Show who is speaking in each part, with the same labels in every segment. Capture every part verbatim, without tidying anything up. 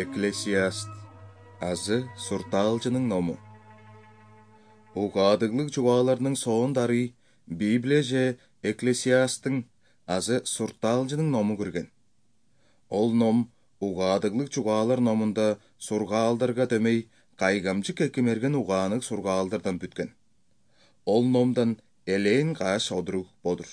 Speaker 1: Экклесиаст азы суртаалчының ному. Угадыглык жуаларының соондари Библия же Экклесиастың азы суртаалчының ному кірген. Ол ном угадыглык жуалар номында сургаалдарга демей кайгамчык экемерген угааныг сургаалдардан бүткен. Ол номдан элейн қаш одруг бодур.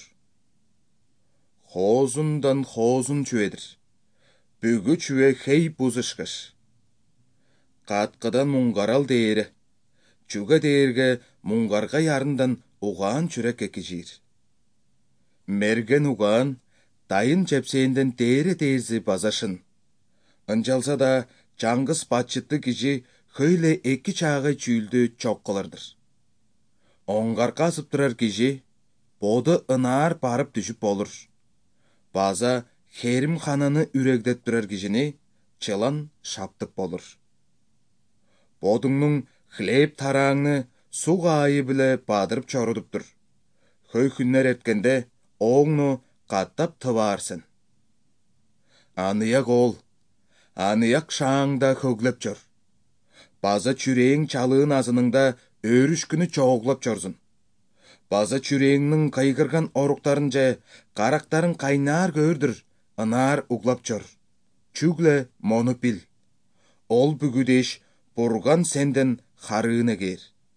Speaker 1: Хозундан хозун чүедір. Бүгү чүе хей бузышкыш. Каткыдан муңгарал дейері. Чуга дейерге муңгарга ярындан угаан чүрек экижир. Мерген угаан дайын чепсейінден дейері дейірзі базашын. Анжалса да жаңғыс батчытты кижи хөйле эки чаагы чүйлді чок кылырдыр. Оңгарка асып турар кижи боды ынаар барып түшүп болур. База херим хананы үрегдеп турар кижини чылан шаптып болур. Бодуңнуң хлеб тараңны суга айы биле бадырып чорудуптур. Хөй күннер эткенде оңну каттап тываарсын. Аныя гол, аныя шааңда хөглеп чор. База чүрең чалыын азыныңда өрүш күні чоғлап чорзун. База чүреңнің кайгырган оруктарын же карактарын кайнаар көрдүр, ынаар углап чор. Чүгле мону бил. Ол бүгүдеш бурган сенден харыына кер.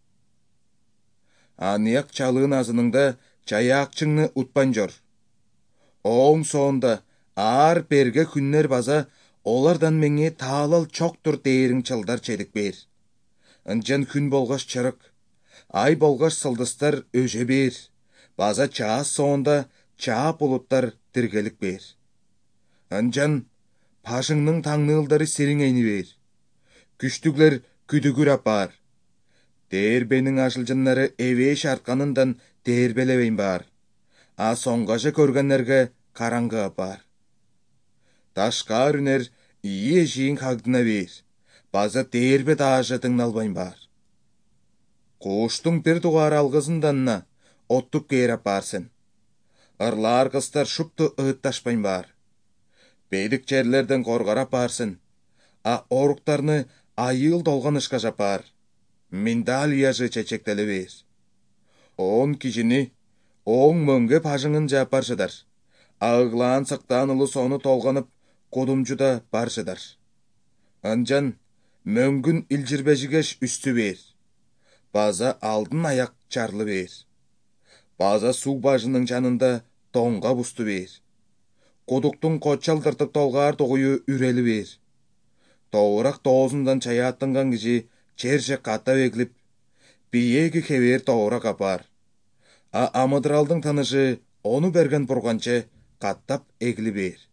Speaker 1: Анияк чалыын азыныңда чаяакчыңны утпан жор. Оң соонда аар берге күннер база олардан меңе таалал чоктур дейриң чылдар чедик бер. Анжан күн болгаш чырык, ай болгаш сылдыстар өже бер. База чаас соонда чаа булуттар диргелик бер. Анжан пашыңның таңнылдары сериңейни бер. Күштүглер күдүгүр апар. Дээрбенің ашылжыннары эвеш артканындан дээрбелебейн бар. А соңгажа көргеннерге караңгы апар. Ташкар үнер ие жиң хагдына бер. База дээрбе даажатың налбайн бар. Куштың бір туғар алғызынданна оттуп кейр апарсын. Ырлар кыстар шупту ыытташпайн бар. Бейдік жерлерден коргар апарсын. А оруктарны айыл долған ышқа жапар. Миндалияжы чечектелі бер. Он кижини оң мөңге пажыңын жапаршыдар. Ағылан сықтан ұлы соны толғанып кодумжуда баршыдар. Анжан мөңгін илжірбежігеш үсті бер. База алдын аяқ чарлы бер. База су бажының жанында тоңға бусты бер. Кодуктың қочалдыртып толғар тоғыю үрелі бер. Тоғырақ тоғызындан чаяттынған кижи черже қата вегліп, биеги хевер тоғырақ апар. А амыдыралдың танышы оны берген бұрғанче қаттап егілі бер.